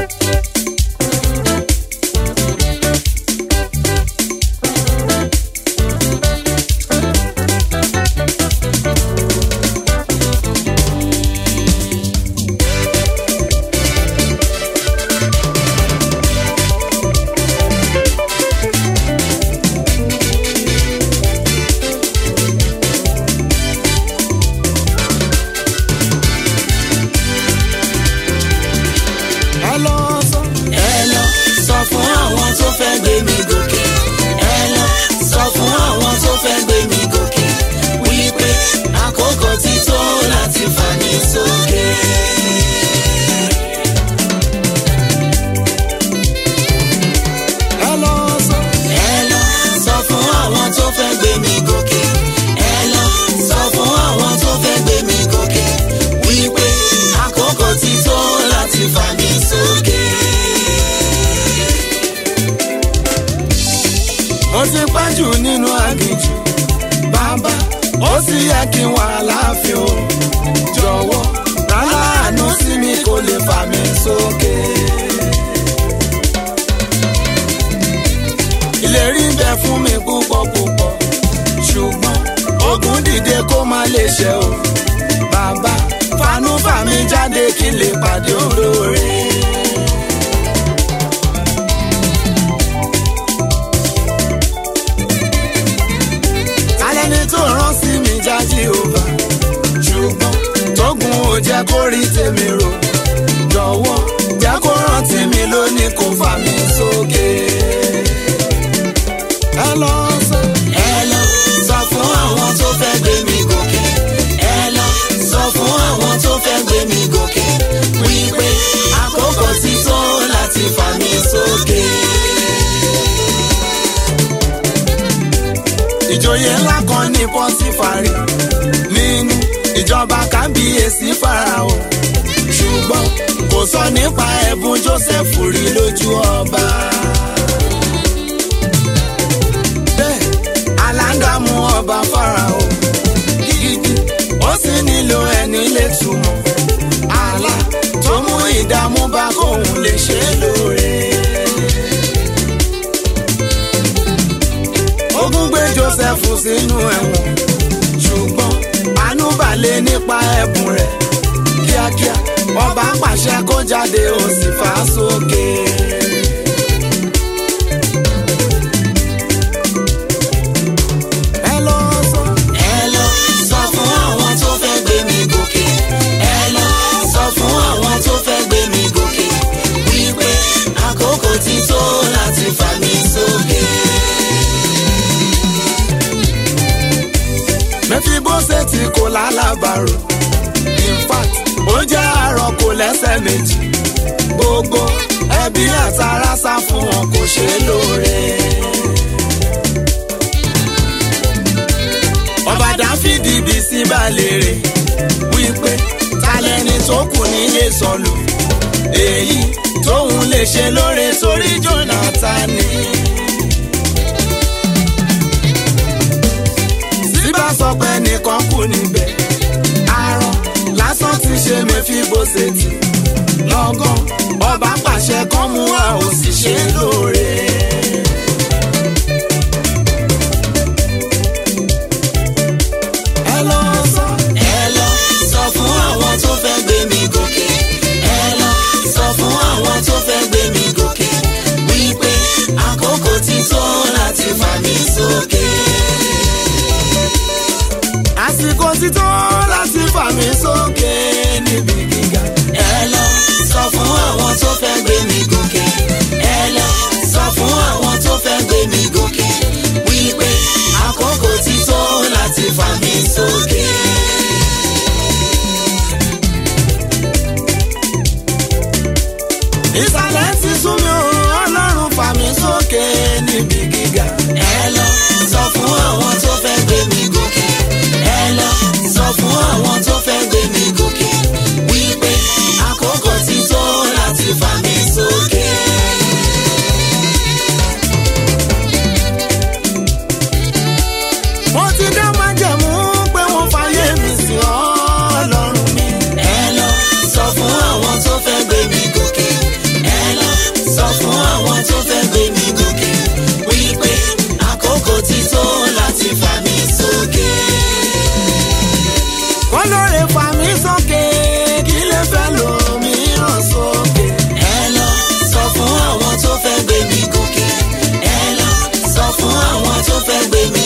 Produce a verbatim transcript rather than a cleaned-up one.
Ó ti pẹ́jù nínú aginjù bàbá ó sì yẹ kí n wà láàfin o jọ̀wọ́ aláàánú sí mi kó lè fà mí sókè. Ìlérí ń bẹ fún mi púpọ̀ púpọ̀ ṣùgbọ́n ogun dìde kó má lè ṣẹ o bàbá fanú fà mí jáde kí n lè pàdé olóore. Tó rán sí mi já Jèhófà ṣùgbọ́n tógun ò jẹ́ kó rí tèmi rò jọ̀wọ́ jẹ́ kó rántí mi lónìí kó fà mí sókè. Ẹ lọ sọ ẹ lọ sọ fún àwọn tó fẹ́ gbé mi gòkè ẹ lọ sọ fún àwọn tó fẹ́ gbé mi gòkè wípé àkókò ti tó láti fà mí sókè. Ìjòyè ńlá kan ní Pọ́tífárì nínú ìjọba kábíyèsí Fáráò ṣùgbọ́n kò sọ nípa ẹ̀bùn Jósẹ́fù rí lójú ọba. Bẹ́ẹ̀ aláǹgá mú ọba Fáráò gidigidi ó sì nílò ẹni lè túmọ̀ àlá tó mú ìdààmú bá kóun lè ṣe lóore. Ogun gbé Jósẹ́fù sínú ẹ̀wọ̀n ṣùgbọ́n àánú balẹ̀ nípa ẹ̀bùn rẹ̀ kíákíá ọba pàṣẹ kó jáde ó sì fà á sókè. Ẹ lọ sọ ẹ lọ sọ fún àwọn tó fẹ́ gbé mi gòkè ẹ lọ sọ fún àwọn tó fẹ́ gbé mi gòkè wípé àkókò ti tó láti fà mí sókè. Mẹ́fíbóṣẹ́tì kò lálábàárò in fact ó jẹ́ àárọ̀ kò lẹ́sẹ̀ méjì gbogbo ẹbí àtàrà sá fún wọn kò ṣe lóore. Ọba Dáfídì bí sí balẹ̀ wípé talẹ́ni tó kù nílé sọ̀lù èyí tóun lè ṣe lóore torí Jónátánì. Sọ pé nìkan kù níbẹ̀ arọ lásán ti ṣe Mẹ́fíbóṣẹ́tì lọ́gán ọba pàṣẹ kan mú a ò sì ṣe lóore. Ẹ lọ sọ ẹ lọ sọ fún àwọn tó fẹ́ gbé mi gòkè ẹ lọ sọ fún àwọn tó fẹ́ gbé mi gòkè wípé àkókò ti tó láti fà mí sókè. Àsìkò ti tó láti fà mí sókè níbi gíga. Ẹ lọ sọ fún àwọn tó fẹ́ gbé mi gòkè ẹ lọ sọ fún àwọn tó fẹ́ gbé mi gòkè wípé àkókò ti tó láti fà mí sókè. Ìsàlẹ̀ ti sú mi o, Ọlọ́run fà mí sókè níbi gíga. Ẹ lọ sọ fún àwọn tó fẹ́ gbé mi gòkè ẹ lọ sọ fún àwọn tó fẹ́ gbé mi gòkè wípé àkókò ti tó láti fà mí sókè. Mo ti dá májẹ̀mú pé wọ́n fàyè mi sí Ọlọ́run mi. Ẹ lọ sọ fún àwọn tó fẹ́ gbé mi gòkè ẹ kó lóore fà mí sókè kí lè fẹ́ lòmíràn sókè. ẹ lọ sọ fún àwọn tó fẹ́ gbé mi gòkè. ẹ lọ sọ fún àwọn tó fẹ́ gbé mi.